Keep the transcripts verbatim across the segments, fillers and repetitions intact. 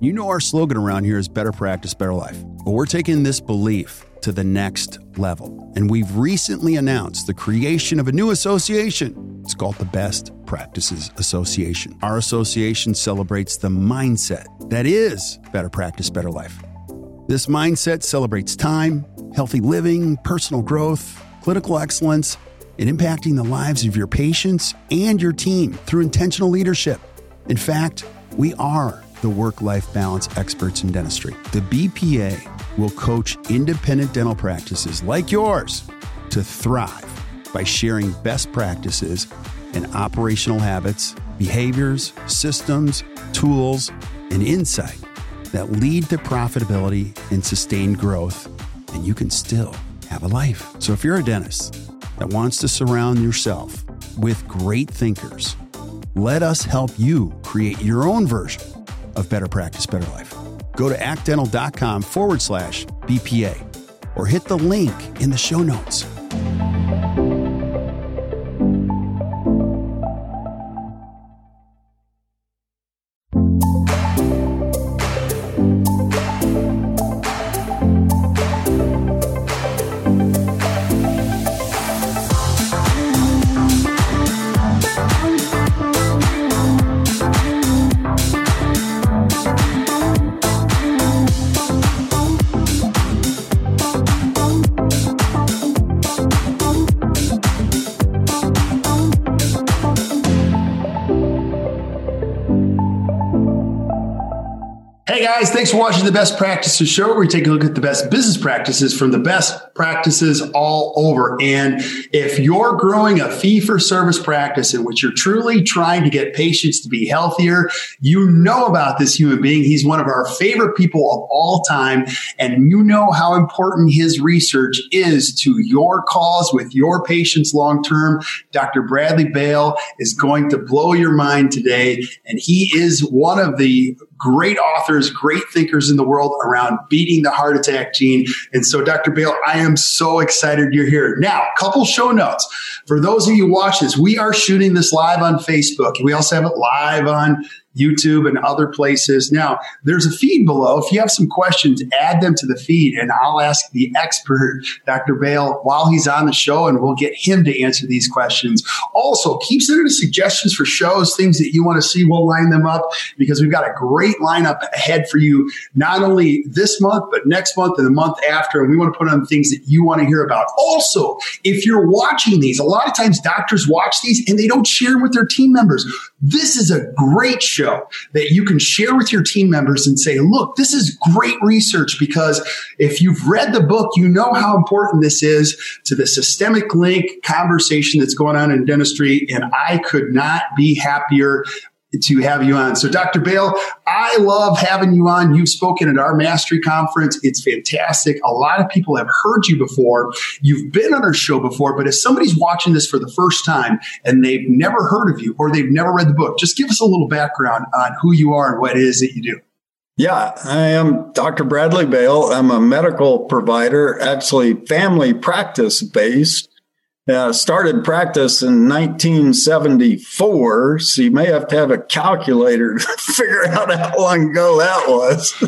You know our slogan around here is better practice, better life. But we're taking this belief to the next level. And we've recently announced the creation of a new association. It's called the Best Practices Association. Our association celebrates the mindset that is better practice, better life. This mindset celebrates time, healthy living, personal growth, clinical excellence, and impacting the lives of your patients and your team through intentional leadership. In fact, we are the work-life balance experts in dentistry. The B P A will coach independent dental practices like yours to thrive by sharing best practices and operational habits, behaviors, systems, tools, and insight that lead to profitability and sustained growth, and you can still have a life. So if you're a dentist that wants to surround yourself with great thinkers, let us help you create your own version of better practice, better life. Go to actdental.com forward slash BPA or hit the link in the show notes. Hey guys, thanks for watching the Best Practices Show, where we take a look at the best business practices from the best practices all over. And if you're growing a fee-for-service practice in which you're truly trying to get patients to be healthier, you know about this human being. He's one of our favorite people of all time, and you know how important his research is to your cause with your patients long-term. Doctor Bradley Bale is going to blow your mind today, and he is one of the great authors, great thinkers in the world around beating the heart attack gene. And so, Doctor Bale, I am so excited you're here. Now, a couple show notes. For those of you watching this, we are shooting this live on Facebook. We also have it live on YouTube and other places. Now, there's a feed below. If you have some questions, add them to the feed, and I'll ask the expert, Doctor Bale, while he's on the show, and we'll get him to answer these questions. Also, keep sending us suggestions for shows, things that you want to see. We'll line them up because we've got a great lineup ahead for you, not only this month, but next month and the month after. And we want to put on things that you want to hear about. Also, if you're watching these, a lot of times doctors watch these and they don't share them with their team members. This is a great show that you can share with your team members and say, look, this is great research, because if you've read the book, you know how important this is to the systemic link conversation that's going on in dentistry. And I could not be happier to have you on. So, Doctor Bale, I love having you on. You've spoken at our Mastery Conference. It's fantastic. A lot of people have heard you before. You've been on our show before, but if somebody's watching this for the first time and they've never heard of you or they've never read the book, just give us a little background on who you are and what it is that you do. Yeah, I am Doctor Bradley Bale. I'm a medical provider, actually family practice based. Uh, started practice in nineteen seventy-four, so you may have to have a calculator to figure out how long ago that was.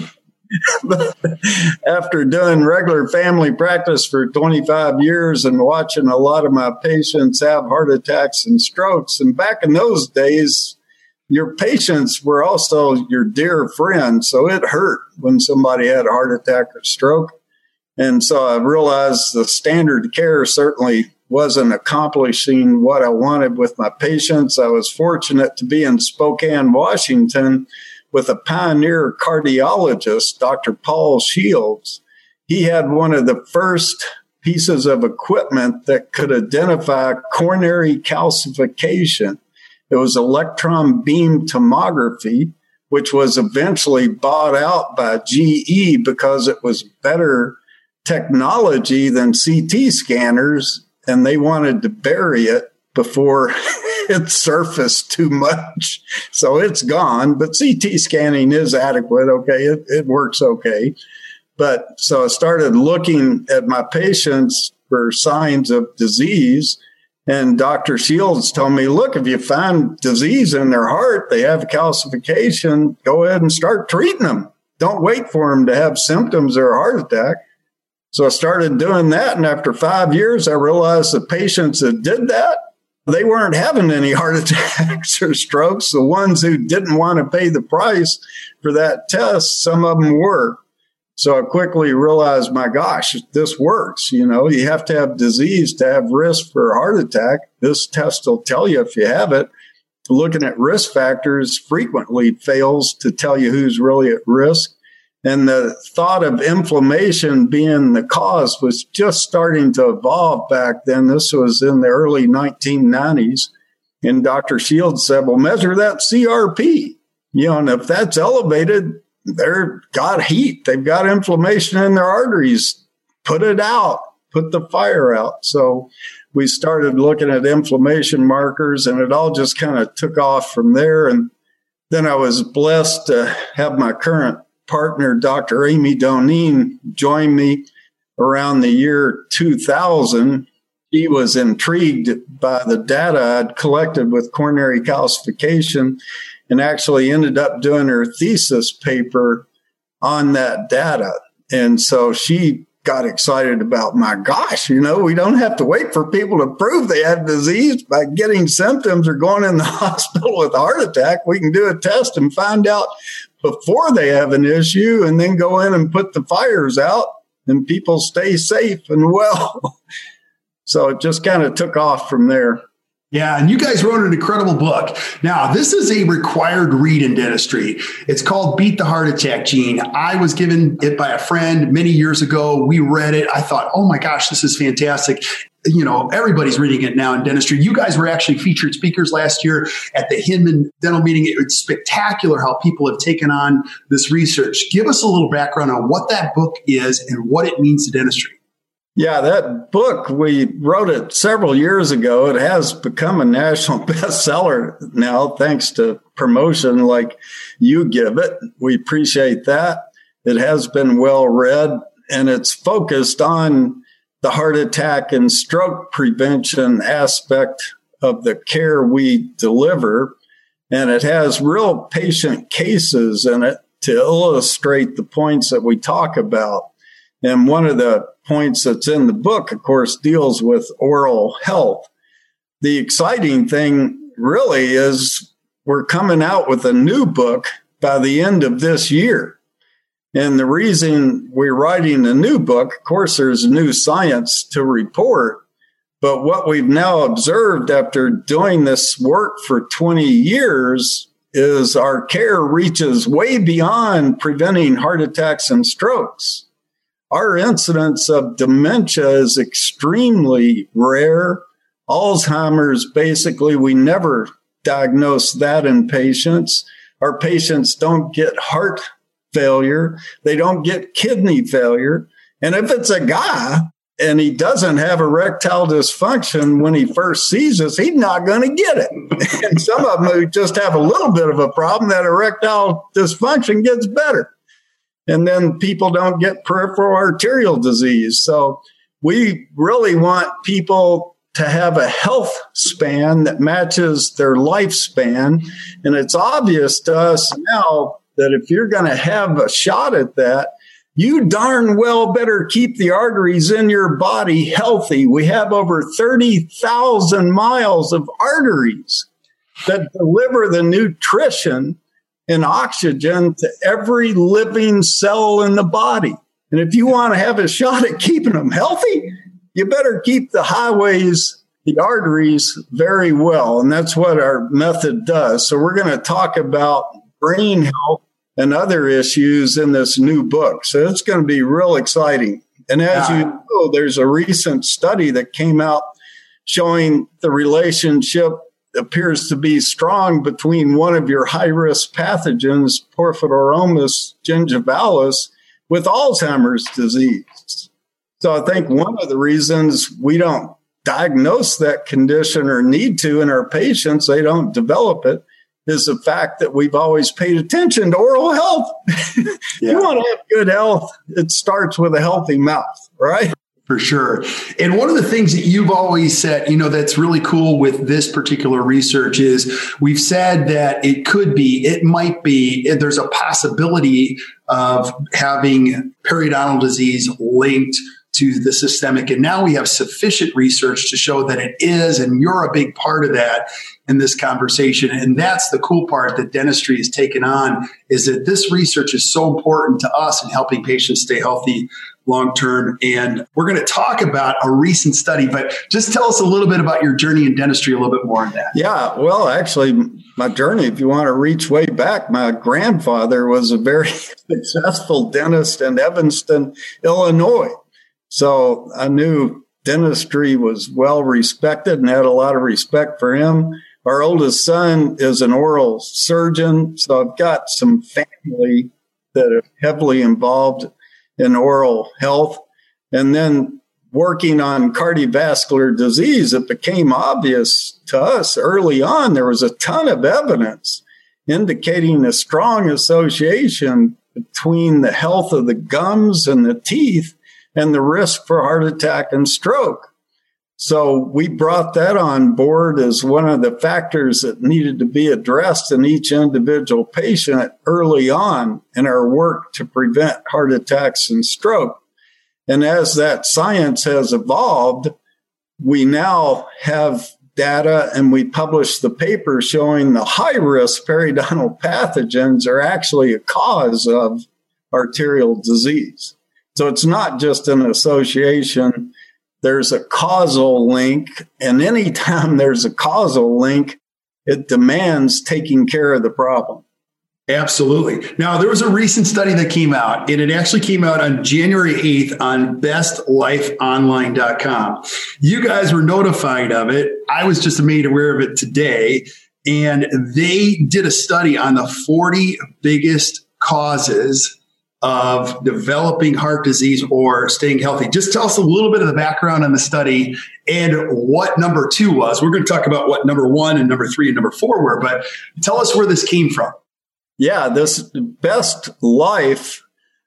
But after doing regular family practice for twenty-five years and watching a lot of my patients have heart attacks and strokes, and back in those days, your patients were also your dear friends, so it hurt when somebody had a heart attack or stroke. And so I realized the standard care certainly wasn't accomplishing what I wanted with my patients. I was fortunate to be in Spokane, Washington, with a pioneer cardiologist, Doctor Paul Shields. He had one of the first pieces of equipment that could identify coronary calcification. It was electron beam tomography, which was eventually bought out by G E because it was better technology than C T scanners, and they wanted to bury it before it surfaced too much. So it's gone, but C T scanning is adequate. Okay, it, it works okay. But so I started looking at my patients for signs of disease, And Doctor Shields told me, look, if you find disease in their heart, they have calcification, go ahead and start treating them. Don't wait for them to have symptoms or a heart attack. So I started doing that. And after five years, I realized the patients that did that, they weren't having any heart attacks or strokes. The ones who didn't want to pay the price for that test, some of them were. So I quickly realized, my gosh, this works. You know, you have to have disease to have risk for a heart attack. This test will tell you if you have it. Looking at risk factors frequently fails to tell you who's really at risk. And the thought of inflammation being the cause was just starting to evolve back then. This was in the early nineteen nineties. And Doctor Shields said, well, measure that C R P. You know, and if that's elevated, they've got heat. They've got inflammation in their arteries. Put it out. Put the fire out. So we started looking at inflammation markers, and it all just kind of took off from there. And then I was blessed to have my current partner, Doctor Amy Doneen, join me around the year two thousand. She was intrigued by the data I'd collected with coronary calcification and actually ended up doing her thesis paper on that data. And so she got excited about, my gosh, you know, we don't have to wait for people to prove they have disease by getting symptoms or going in the hospital with a heart attack. We can do a test and find out before they have an issue and then go in and put the fires out and people stay safe and well. So it just kind of took off from there. Yeah, and you guys wrote an incredible book. Now, this is a required read in dentistry. It's called Beat the Heart Attack Gene. I was given it by a friend many years ago. We read it. I thought, oh my gosh, this is fantastic. You know, everybody's reading it now in dentistry. You guys were actually featured speakers last year at the Hinman Dental Meeting. It's spectacular how people have taken on this research. Give us a little background on what that book is and what it means to dentistry. Yeah, that book, we wrote it several years ago. It has become a national bestseller now, thanks to promotion like you give it. We appreciate that. It has been well read, and it's focused on the heart attack and stroke prevention aspect of the care we deliver. And it has real patient cases in it to illustrate the points that we talk about. And one of the points that's in the book, of course, deals with oral health. The exciting thing really is we're coming out with a new book by the end of this year. And the reason we're writing a new book, of course, there's new science to report. But what we've now observed after doing this work for twenty years is our care reaches way beyond preventing heart attacks and strokes. Our incidence of dementia is extremely rare. Alzheimer's, basically, we never diagnose that in patients. Our patients don't get heart failure. They don't get kidney failure. And if it's a guy and he doesn't have erectile dysfunction when he first sees us, he's not going to get it. And some of them who just have a little bit of a problem, that erectile dysfunction gets better. And then people don't get peripheral arterial disease. So we really want people to have a health span that matches their lifespan. And it's obvious to us now that if you're going to have a shot at that, you darn well better keep the arteries in your body healthy. We have over thirty thousand miles of arteries that deliver the nutrition and oxygen to every living cell in the body. And if you want to have a shot at keeping them healthy, you better keep the highways, the arteries very well. And that's what our method does. So we're going to talk about brain health and other issues in this new book. So it's going to be real exciting. And as yeah. you know, there's a recent study that came out showing the relationship appears to be strong between one of your high-risk pathogens, Porphyromonas gingivalis, with Alzheimer's disease. So I think one of the reasons we don't diagnose that condition or need to in our patients, they don't develop it, is the fact that we've always paid attention to oral health. Yeah. You want to have good health, it starts with a healthy mouth, right? For sure. And one of the things that you've always said, you know, that's really cool with this particular research is we've said that it could be, it might be, there's a possibility of having periodontal disease linked to the systemic. And now we have sufficient research to show that it is, and you're a big part of that in this conversation. And that's the cool part that dentistry has taken on, is that this research is so important to us in helping patients stay healthy long-term. And we're going to talk about a recent study, but just tell us a little bit about your journey in dentistry, a little bit more on that. Yeah, well, actually, my journey, if you want to reach way back, my grandfather was a very successful dentist in Evanston, Illinois. So I knew dentistry was well respected and had a lot of respect for him. Our oldest son is an oral surgeon, so I've got some family that are heavily involved in oral health. And then working on cardiovascular disease, it became obvious to us early on there was a ton of evidence indicating a strong association between the health of the gums and the teeth and the risk for heart attack and stroke. So we brought that on board as one of the factors that needed to be addressed in each individual patient early on in our work to prevent heart attacks and stroke. And as that science has evolved, we now have data, and we published the paper showing the high-risk periodontal pathogens are actually a cause of arterial disease. So it's not just an association. There's a causal link, and anytime there's a causal link, it demands taking care of the problem. Absolutely. Now, there was a recent study that came out, and it actually came out on January eighth on best life online dot com. You guys were notified of it. I was just made aware of it today, and they did a study on the forty biggest causes of developing heart disease or staying healthy. Just tell us a little bit of the background on the study and what number two was. We're going to talk about what number one and number three and number four were, but tell us where this came from. Yeah, this Best Life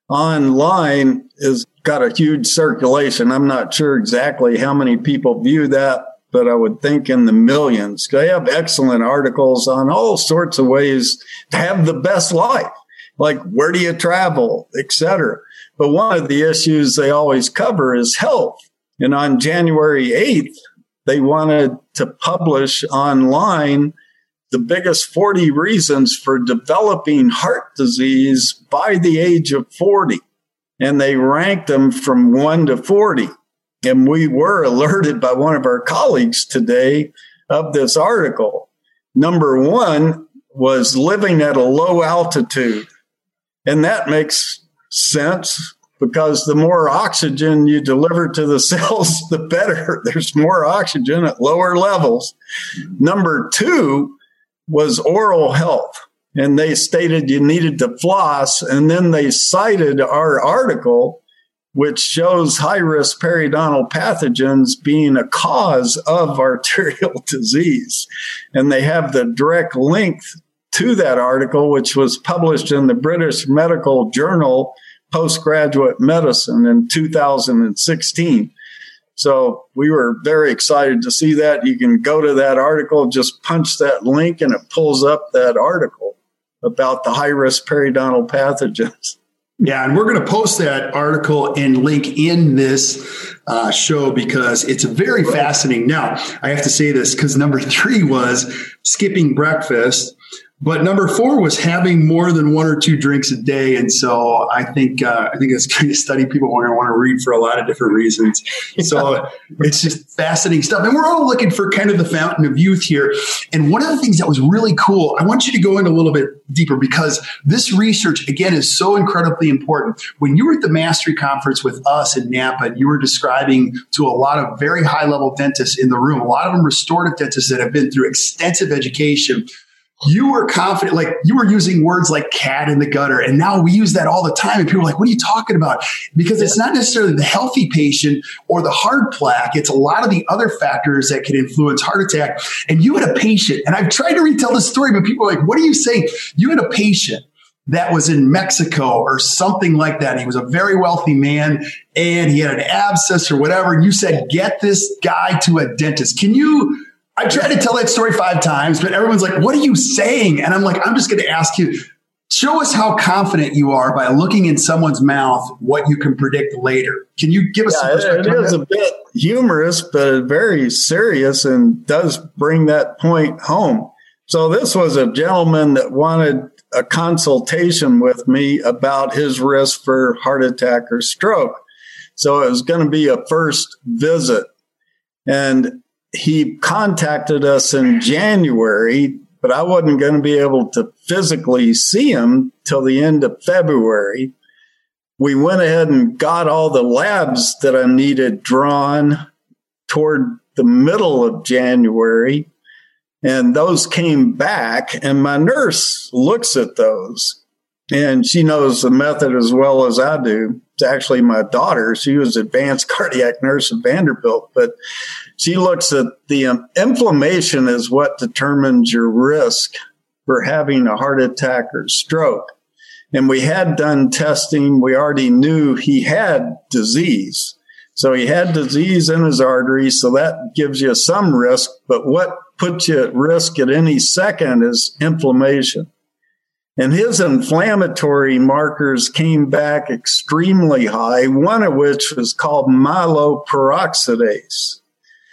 online has got a huge circulation. I'm not sure exactly how many people view that, but I would think in the millions. They have excellent articles on all sorts of ways to have the best life. Like, where do you travel, et cetera. But one of the issues they always cover is health. And on January eighth, they wanted to publish online the biggest forty reasons for developing heart disease by the age of forty. And they ranked them from one to forty. And we were alerted by one of our colleagues today of this article. Number one was living at a low altitude. And that makes sense because the more oxygen you deliver to the cells, the better. There's more oxygen at lower levels. Number two was oral health. And they stated you needed to floss. And then they cited our article, which shows high-risk periodontal pathogens being a cause of arterial disease. And they have the direct link to that article, which was published in the British Medical Journal Postgraduate Medicine in two thousand sixteen. So we were very excited to see that. You can go to that article, just punch that link, and it pulls up that article about the high-risk periodontal pathogens. Yeah, and we're going to post that article and link in this uh, show because it's very fascinating. Now, I have to say this because number three was skipping breakfast. But number four was having more than one or two drinks a day. And so I think uh, I think it's kind of study people want to want to read for a lot of different reasons. So it's just fascinating stuff. And we're all looking for kind of the fountain of youth here. And one of the things that was really cool, I want you to go in a little bit deeper because this research, again, is so incredibly important. When you were at the Mastery Conference with us in Napa, and you were describing to a lot of very high-level dentists in the room, a lot of them restorative dentists that have been through extensive education, you were confident, like you were using words like cat in the gutter. And now we use that all the time. And people are like, what are you talking about? Because it's not necessarily the healthy patient or the hard plaque. It's a lot of the other factors that can influence heart attack. And you had a patient, and I've tried to retell this story, but people are like, what are you saying? You had a patient that was in Mexico or something like that. He was a very wealthy man and he had an abscess or whatever. And you said, get this guy to a dentist. Can you, I tried to tell that story five times, but everyone's like, what are you saying? And I'm like, I'm just going to ask you, show us how confident you are by looking in someone's mouth what you can predict later. Can you give us yeah, some perspective? It is a bit humorous, but very serious and does bring that point home. So this was a gentleman that wanted a consultation with me about his risk for heart attack or stroke. So it was going to be a first visit. And he contacted us in January, but I wasn't going to be able to physically see him till the end of February. We went ahead and got all the labs that I needed drawn toward the middle of January. And those came back, and my nurse looks at those, and she knows the method as well as I do. It's actually my daughter. She was advanced cardiac nurse at Vanderbilt, but she looks at the um, inflammation is what determines your risk for having a heart attack or stroke. And we had done testing. We already knew he had disease. So he had disease in his arteries, so that gives you some risk. But what puts you at risk at any second is inflammation. And his inflammatory markers came back extremely high, one of which was called myeloperoxidase.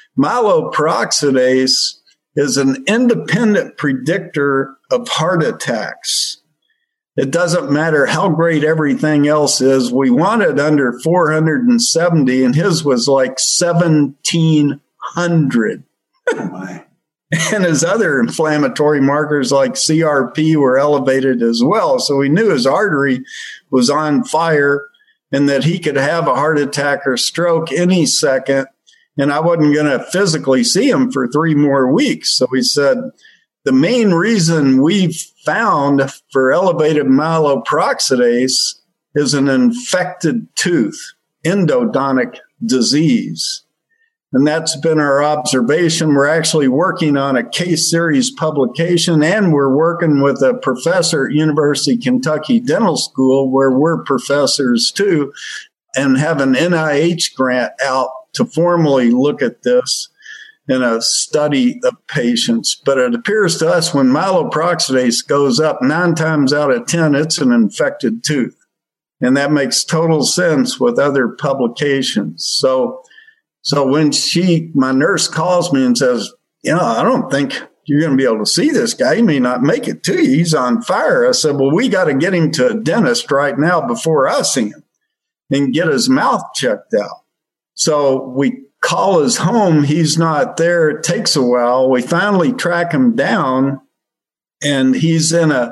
Myeloperoxidase is an independent predictor of heart attacks. It doesn't matter how great everything else is. We want it under four hundred seventy, and his was like seventeen hundred. Oh my. And his other inflammatory markers like C R P were elevated as well. So we knew his artery was on fire and that he could have a heart attack or stroke any second. And I wasn't going to physically see him for three more weeks. So we said, the main reason we've found for elevated myeloperoxidase is an infected tooth, endodontic disease. And that's been our observation. We're actually working on a case series publication, and we're working with a professor at University of Kentucky Dental School, where we're professors too, and have an N I H grant out to formally look at this in a study of patients. But it appears to us when myeloperoxidase goes up, nine times out of ten, it's an infected tooth. And that makes total sense with other publications. So So when she, my nurse calls me and says, you know, I don't think you're going to be able to see this guy. He may not make it to you. He's on fire. I said, well, we got to get him to a dentist right now before I see him and get his mouth checked out. So we call his home. He's not there. It takes a while. We finally track him down, and he's in a,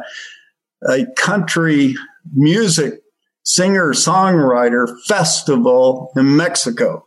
a country music singer-songwriter festival in Mexico.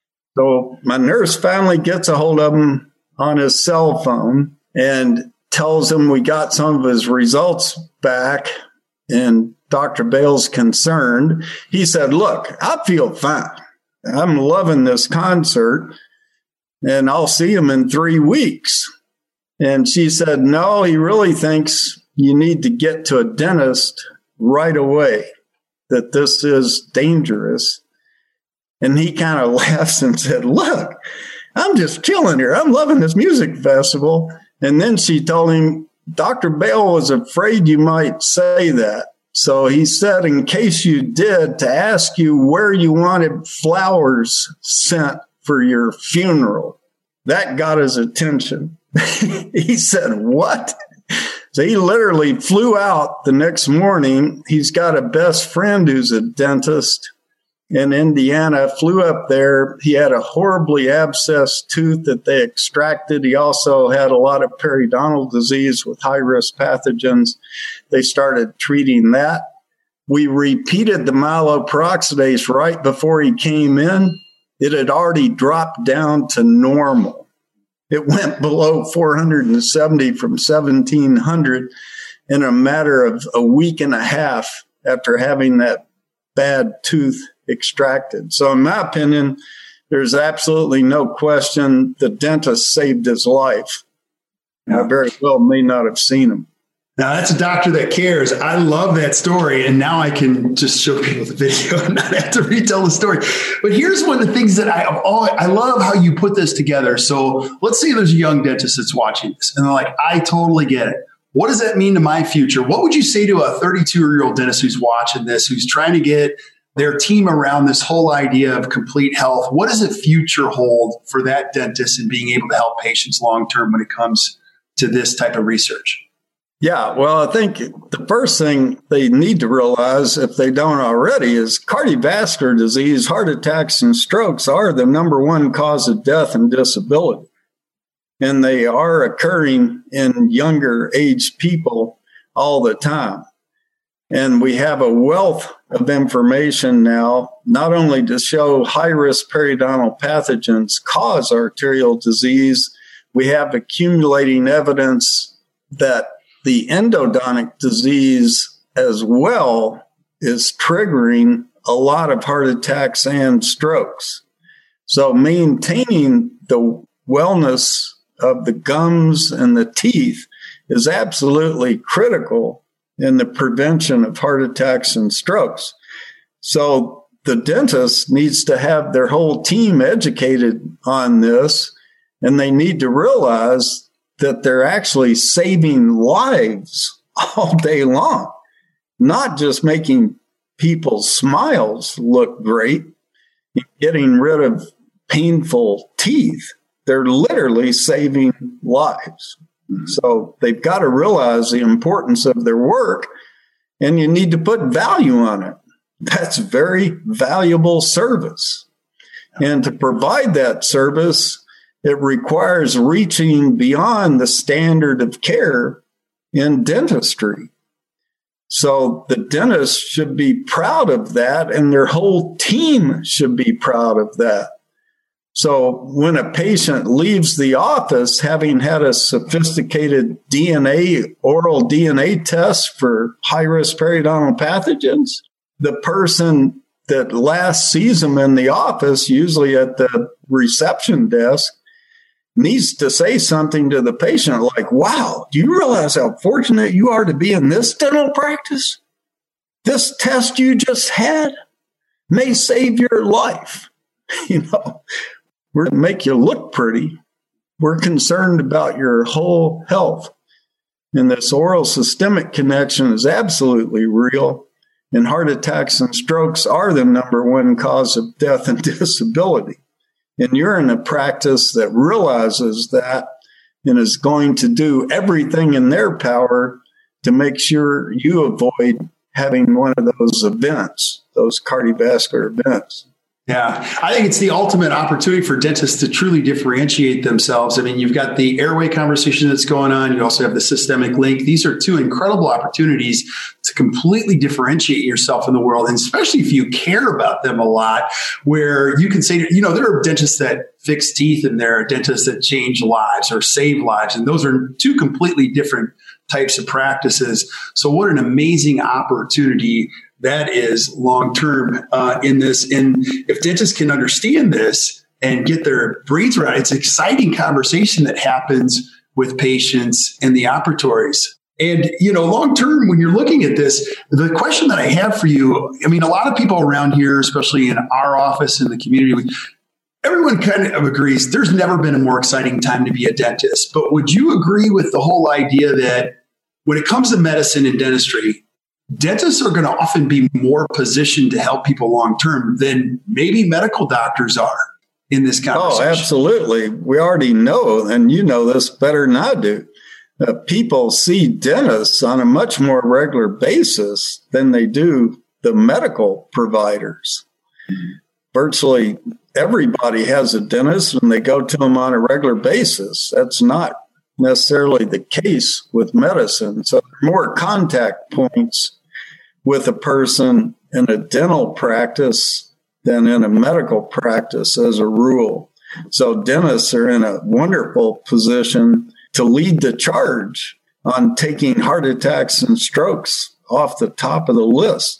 So my nurse finally gets a hold of him on his cell phone and tells him we got some of his results back, and Doctor Bale's concerned. He said, look, I feel fine. I'm loving this concert, and I'll see him in three weeks. And she said, no, he really thinks you need to get to a dentist right away, that this is dangerous. And he kind of laughs and said, look, I'm just chilling here. I'm loving this music festival. And then she told him, Doctor Bale was afraid you might say that. So he said, in case you did, to ask you where you wanted flowers sent for your funeral. That got his attention. He said, what? So he literally flew out the next morning. He's got a best friend who's a dentist in Indiana, flew up there. He had a horribly abscessed tooth that they extracted. He also had a lot of periodontal disease with high-risk pathogens. They started treating that. We repeated the myeloperoxidase right before he came in. It had already dropped down to normal. It went below four hundred seventy from seventeen hundred in a matter of a week and a half after having that bad tooth extracted. So in my opinion, there's absolutely no question the dentist saved his life. I very well may not have seen him. Now, that's a doctor that cares. I love that story. And now I can just show people the video and not have to retell the story. But here's one of the things that I always, I love how you put this together. So let's say there's a young dentist that's watching this and they're like, I totally get it. What does that mean to my future? What would you say to a thirty-two-year-old dentist who's watching this, who's trying to get their team around this whole idea of complete health? What does the future hold for that dentist and being able to help patients long-term when it comes to this type of research? Yeah, well, I think the first thing they need to realize, if they don't already, is cardiovascular disease, heart attacks, and strokes are the number one cause of death and disability. And they are occurring in younger aged people all the time. And we have a wealth of information now, not only to show high-risk periodontal pathogens cause arterial disease, we have accumulating evidence that the endodontic disease as well is triggering a lot of heart attacks and strokes. So maintaining the wellness of the gums and the teeth is absolutely critical in the prevention of heart attacks and strokes. So the dentist needs to have their whole team educated on this, and they need to realize that they're actually saving lives all day long, not just making people's smiles look great, getting rid of painful teeth. They're literally saving lives. Mm-hmm. So they've got to realize the importance of their work, and you need to put value on it. That's very valuable service. And to provide that service, it requires reaching beyond the standard of care in dentistry. So the dentist should be proud of that, and their whole team should be proud of that. So when a patient leaves the office having had a sophisticated D N A, oral D N A test for high-risk periodontal pathogens, the person that last sees them in the office, usually at the reception desk, needs to say something to the patient like, wow, do you realize how fortunate you are to be in this dental practice? This test you just had may save your life. You know, we're going to make you look pretty. We're concerned about your whole health. And this oral systemic connection is absolutely real. And heart attacks and strokes are the number one cause of death and disability. And you're in a practice that realizes that and is going to do everything in their power to make sure you avoid having one of those events, those cardiovascular events. Yeah, I think it's the ultimate opportunity for dentists to truly differentiate themselves. I mean, you've got the airway conversation that's going on. You also have the systemic link. These are two incredible opportunities to completely differentiate yourself in the world, and especially if you care about them a lot, where you can say, you know, there are dentists that fix teeth and there are dentists that change lives or save lives. And those are two completely different types of practices. So what an amazing opportunity that is long-term uh, in this. And if dentists can understand this and get their brains around it, it's an exciting conversation that happens with patients in the operatories. And, you know, long-term, when you're looking at this, the question that I have for you, I mean, a lot of people around here, especially in our office in the community, everyone kind of agrees there's never been a more exciting time to be a dentist. But would you agree with the whole idea that when it comes to medicine and dentistry, dentists are going to often be more positioned to help people long-term than maybe medical doctors are in this conversation? Oh, absolutely. We already know, and you know this better than I do. Uh, people see dentists on a much more regular basis than they do the medical providers. Mm-hmm. Virtually everybody has a dentist and they go to them on a regular basis. That's not necessarily the case with medicine. So there are more contact points with a person in a dental practice than in a medical practice as a rule. So dentists are in a wonderful position to lead the charge on taking heart attacks and strokes off the top of the list.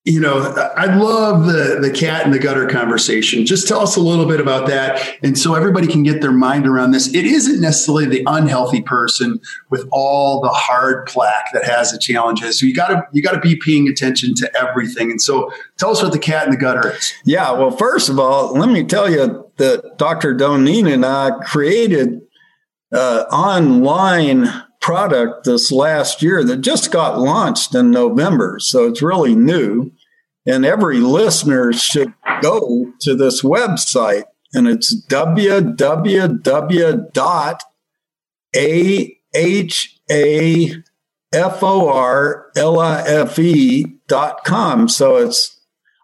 You know, I love the, the cat in the gutter conversation. Just tell us a little bit about that. And so everybody can get their mind around this. It isn't necessarily the unhealthy person with all the hard plaque that has the challenges. So you got to, you got to be paying attention to everything. And so tell us what the cat in the gutter is. Yeah. Well, first of all, let me tell you that Doctor Doneen and I created uh, online product this last year that just got launched in November. So it's really new. And every listener should go to this website, and it's w w w dot a h a f o r l i f e dot com. So it's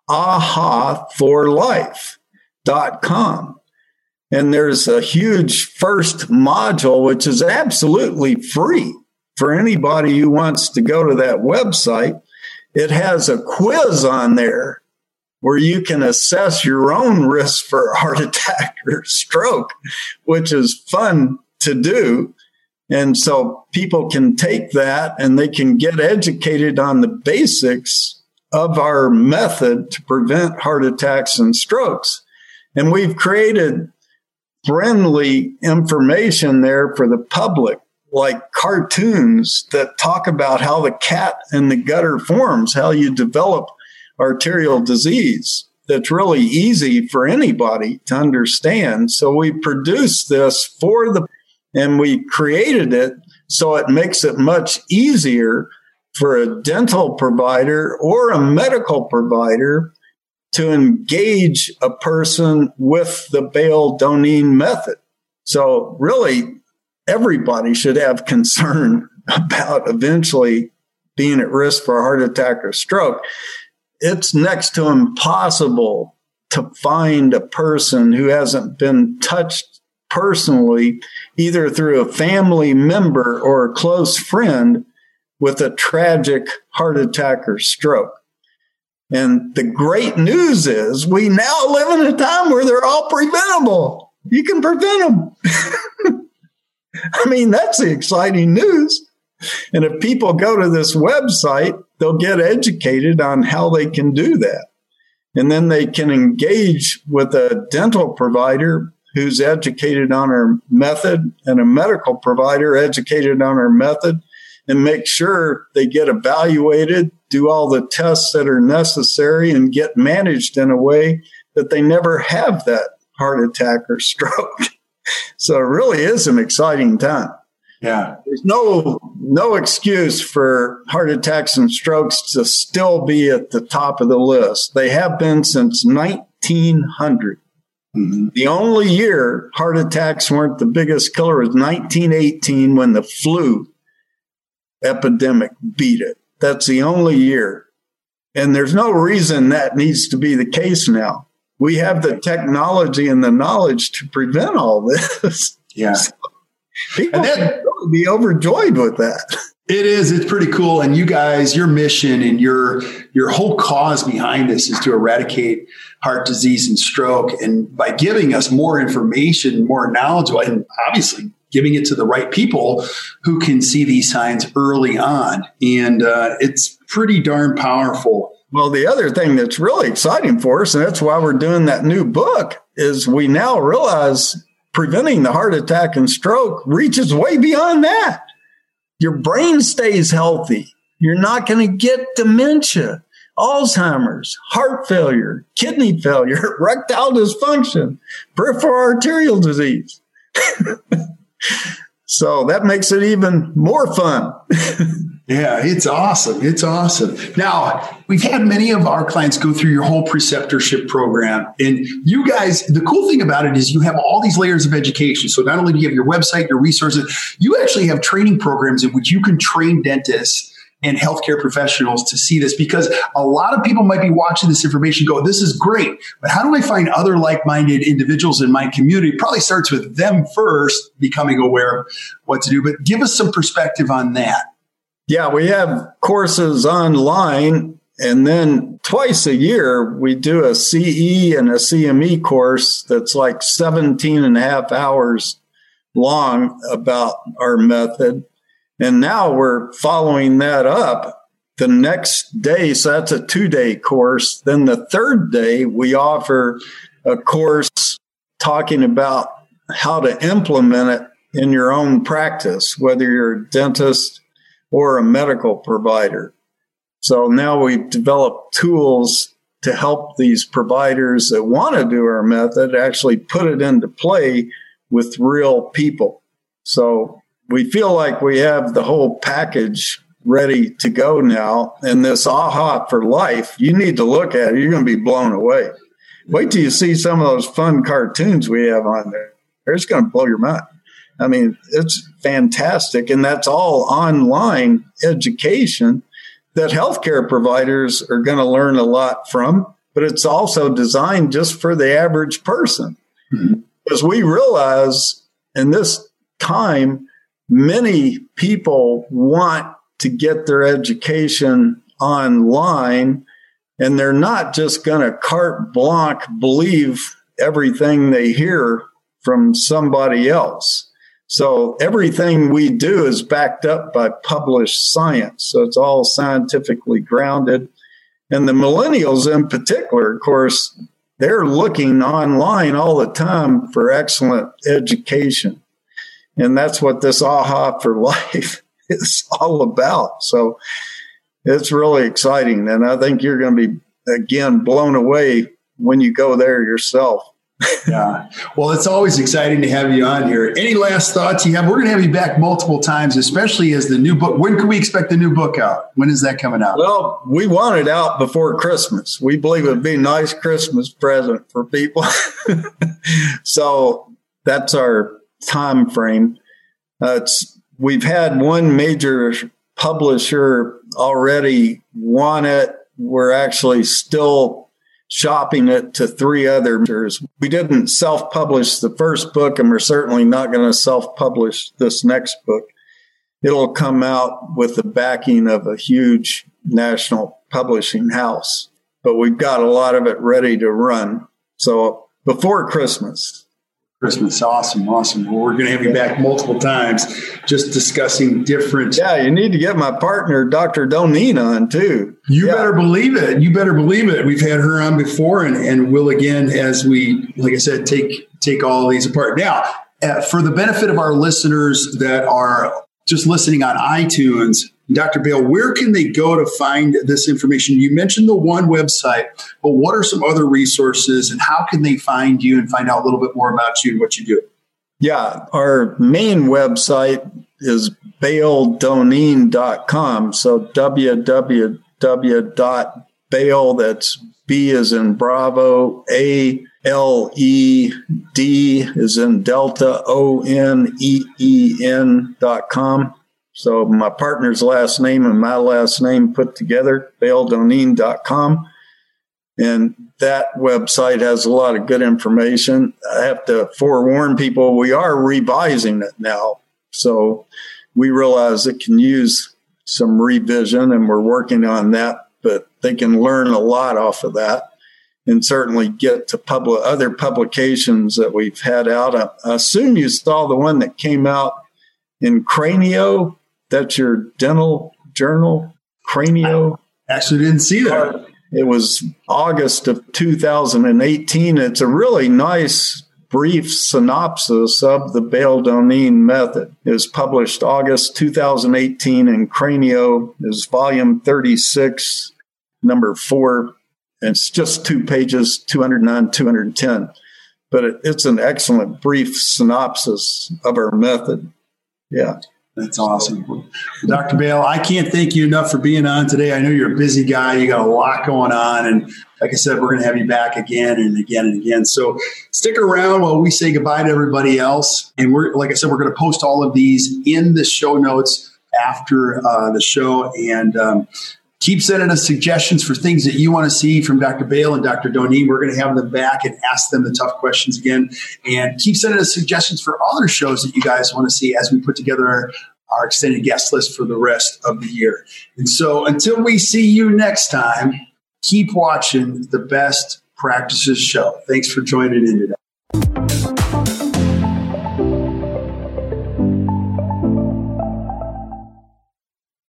aha for life dot com. And there's a huge first module, which is absolutely free for anybody who wants to go to that website. It has a quiz on there where you can assess your own risk for a heart attack or stroke, which is fun to do. And so people can take that and they can get educated on the basics of our method to prevent heart attacks and strokes. And we've created friendly information there for the public, like cartoons that talk about how the cat in the gutter forms, how you develop arterial disease. That's really easy for anybody to understand. So we produced this for the, and we created it so it makes it much easier for a dental provider or a medical provider to engage a person with the Bale-Doneen method. So really, everybody should have concern about eventually being at risk for a heart attack or stroke. It's next to impossible to find a person who hasn't been touched personally, either through a family member or a close friend, with a tragic heart attack or stroke. And the great news is we now live in a time where they're all preventable. You can prevent them. I mean, that's the exciting news. And if people go to this website, they'll get educated on how they can do that. And then they can engage with a dental provider who's educated on our method and a medical provider educated on our method, and make sure they get evaluated, do all the tests that are necessary, and get managed in a way that they never have that heart attack or stroke. So it really is an exciting time. Yeah. There's no no excuse for heart attacks and strokes to still be at the top of the list. They have been since nineteen hundred. Mm-hmm. The only year heart attacks weren't the biggest killer was nineteen eighteen, when the flu epidemic beat it. That's the only year. And there's no reason that needs to be the case now. We have the technology and the knowledge to prevent all this. Yeah. So people would be overjoyed with that. It is. It's pretty cool. And you guys, your mission and your your whole cause behind this is to eradicate heart disease and stroke. And by giving us more information, more knowledge, and obviously giving it to the right people who can see these signs early on. And uh, it's pretty darn powerful. Well, the other thing that's really exciting for us, and that's why we're doing that new book, is we now realize preventing the heart attack and stroke reaches way beyond that. Your brain stays healthy. You're not going to get dementia, Alzheimer's, heart failure, kidney failure, erectile dysfunction, peripheral arterial disease. So that makes it even more fun. Yeah, it's awesome. It's awesome. Now, we've had many of our clients go through your whole preceptorship program. And you guys, the cool thing about it is you have all these layers of education. So not only do you have your website, your resources, you actually have training programs in which you can train dentists and healthcare professionals to see this, because a lot of people might be watching this information and go, this is great, but how do I find other like-minded individuals in my community? It probably starts with them first, becoming aware of what to do, but give us some perspective on that. Yeah, we have courses online, and then twice a year we do a C E and a C M E course that's like seventeen and a half hours long about our method. And now we're following that up the next day, so that's a two-day course. Then the third day, we offer a course talking about how to implement it in your own practice, whether you're a dentist or a medical provider. So now we've developed tools to help these providers that want to do our method actually put it into play with real people. So we feel like we have the whole package ready to go now. And this AHA for Life, you need to look at it. You're going to be blown away. Wait till you see some of those fun cartoons we have on there. It's going to blow your mind. I mean, it's fantastic. And that's all online education that healthcare providers are going to learn a lot from. But it's also designed just for the average person. Mm-hmm. Because we realize in this time, many people want to get their education online, and they're not just going to carte blanche believe everything they hear from somebody else. So everything we do is backed up by published science. So it's all scientifically grounded. And the millennials in particular, of course, they're looking online all the time for excellent education. And that's what this AHA for Life is all about. So it's really exciting. And I think you're going to be, again, blown away when you go there yourself. Yeah. Well, it's always exciting to have you on here. Any last thoughts you have? We're going to have you back multiple times, especially as the new book. When can we expect the new book out? When is that coming out? Well, we want it out before Christmas. We believe it would be a nice Christmas present for people. So that's our time frame. Uh, it's, we've had one major publisher already want it. We're actually still shopping it to three others. We didn't self-publish the first book, and we're certainly not going to self-publish this next book. It'll come out with the backing of a huge national publishing house, but we've got a lot of it ready to run. So before Christmas. Christmas. Awesome. Awesome. Well, we're going to have you back multiple times just discussing different. Yeah, you need to get my partner, Doctor Doneen, on too. You yeah. better believe it. You better believe it. We've had her on before and, and will again as we, like I said, take take all these apart. Now, uh, for the benefit of our listeners that are just listening on iTunes, Doctor Bale, where can they go to find this information? You mentioned the one website, but what are some other resources and how can they find you and find out a little bit more about you and what you do? Yeah, our main website is bale doneen dot com. So w w w dot bale, that's B as in Bravo, A L E D as in Delta, O N E E N dot com. So my partner's last name and my last name put together, bale doneen dot com. And that website has a lot of good information. I have to forewarn people, we are revising it now. So we realize it can use some revision, and we're working on that, but they can learn a lot off of that and certainly get to public, other publications that we've had out. I, I assume you saw the one that came out in Cranio. That's your dental journal, Cranio. I actually didn't see that. It was August of two thousand eighteen. It's a really nice, brief synopsis of the Bale Doneen method. It was published August two thousand eighteen in Cranio. It was volume thirty-six, number four. And it's just two pages, two hundred nine, two hundred ten. But it, it's an excellent, brief synopsis of our method. Yeah. That's awesome. Doctor Bale, I can't thank you enough for being on today. I know you're a busy guy. You got a lot going on. And like I said, we're going to have you back again and again and again. So stick around while we say goodbye to everybody else. And we're, like I said, we're going to post all of these in the show notes after uh, the show. And um, keep sending us suggestions for things that you want to see from Doctor Bale and Doctor Doneen. We're going to have them back and ask them the tough questions again. And keep sending us suggestions for other shows that you guys want to see as we put together our, our extended guest list for the rest of the year. And so until we see you next time, keep watching the Best Practices Show. Thanks for joining in today.